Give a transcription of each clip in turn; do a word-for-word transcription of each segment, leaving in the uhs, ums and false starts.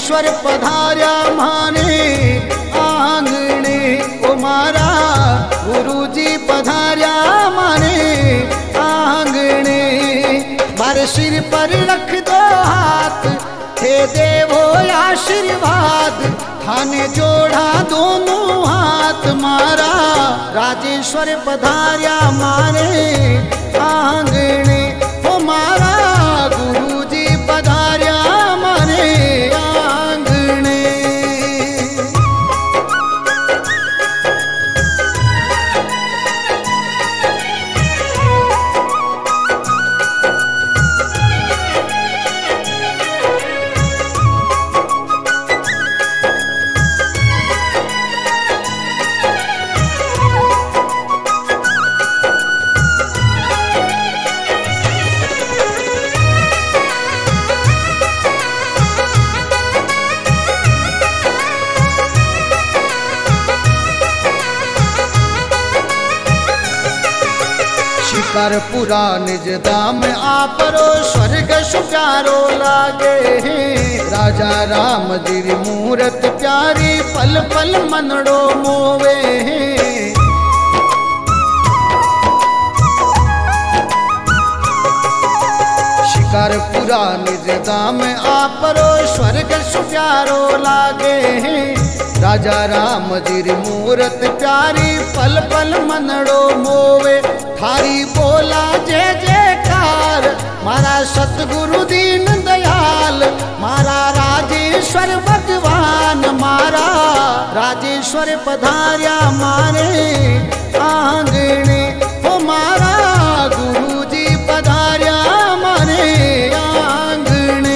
राजेश्वर पधार्या माने आंगणे, ओ मारा गुरुजी पधार्या माने आंगणे। मारे सिर पर रख दो हाथ, हे देवो आशीर्वाद, थाने जोड़ा दोनों हाथ मारा राजेश्वर पधार्या मारे आंगणे, ओ मारा गुरुजी पधार्या मारे आंगणे। शिकारपुरा निज धाम आपरो, स्वर्ग सुप्यारो लागे हैं। राजा राम जी मूरत प्यारी, पल पल मनड़ो मोवे हैं। शिकारपुरा निज धाम आपरो, स्वर्ग सुप्यारो लागे हैं। राजा राम जी मूरत प्यारी, पल पल मनड़ो मोवे। थारी बोला जय जयकार, मारा सतगुरु दीन दयाल, मारा राजेश्वर भगवान, मारा राजेश्वर पधार्या मारे आंगणे, ओ मारा गुरुजी पधार्या मारे आंगणे।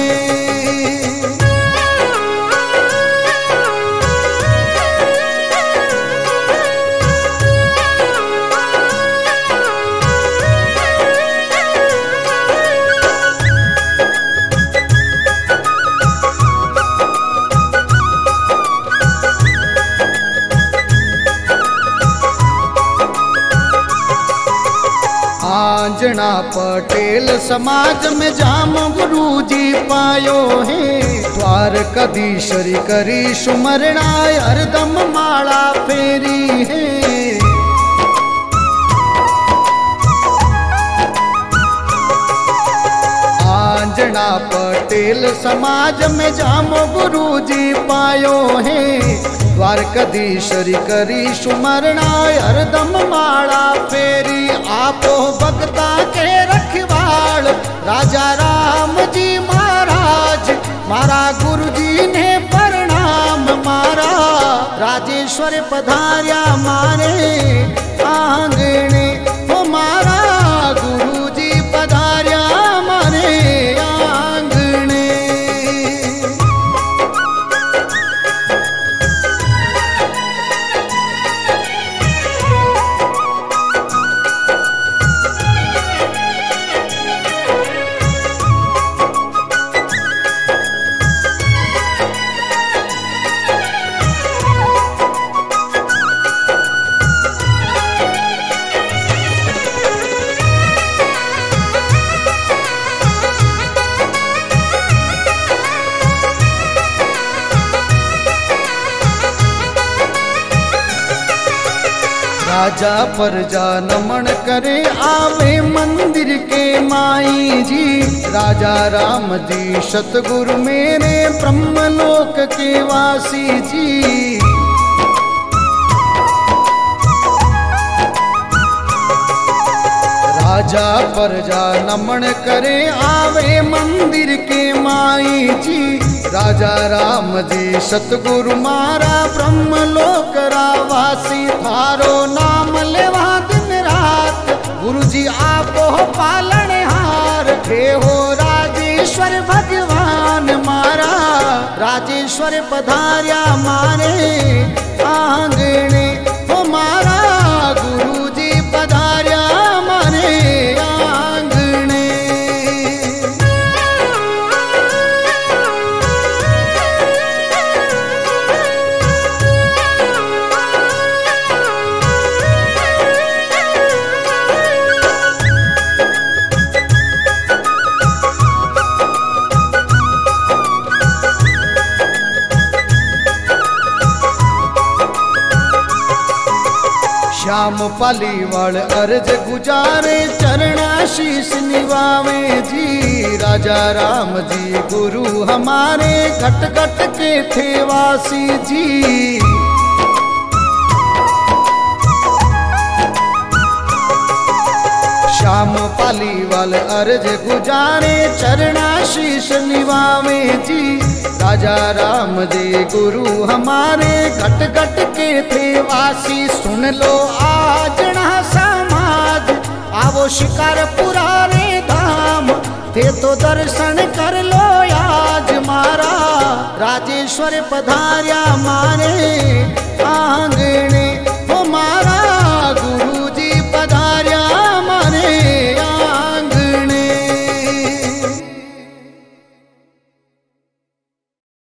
आंजना पटेल समाज में जाम गुरुजी पायो है। द्वारकाधीश्वरी करी सुमरना, हरदम माला फेरी है। आंजना पटेल समाज में जामो गुरुजी पायो है। द्वारकाधीश्वरी करी सुमरना, हरदम माला फेरी। आपो भक्ता के रखवाड़, राजा राम जी महाराज, मारा गुरुजी ने प्रणाम मारा राजेश्वर पधार्या मारे आंगणे, ओ मारा गुरुजी पधार्या मारे आंगणे। राजा प्रजा नमन करे आवे मंदिर के माई जी। राजा राम जी सतगुरु मेरे ब्रह्मलोक के वासी जी। राजा प्रजा नमन करे आवे मंदिर के माई जी। राजा राम जी सतगुरु मारा ब्रह्मलोक रावासी। थारो नाम लेवा दिन रात गुरुजी आपो पालनहार। हे हो राजेश्वर भगवान मारा राजेश्वर पधार्या मारे आंगणे, हो मारा गुरुजी पधार्या मारे आंगणे। श्याम पालीवाल अर्ज गुजारे चरण शीश निवावे जी। राजा राम जी गुरु हमारे घट घट के थे वासी जी। श्याम पालीवाल अर्ज गुजारे चरणा शीश निवावे जी। राजा राम जी गुरु हमारे घट घट के थे वासी। सुन लो आजना समाज आवो शिकारपुरा रे धाम। थे तो दर्शन कर लो आज मारा राजेश्वर पधार्या मारे आंगणे।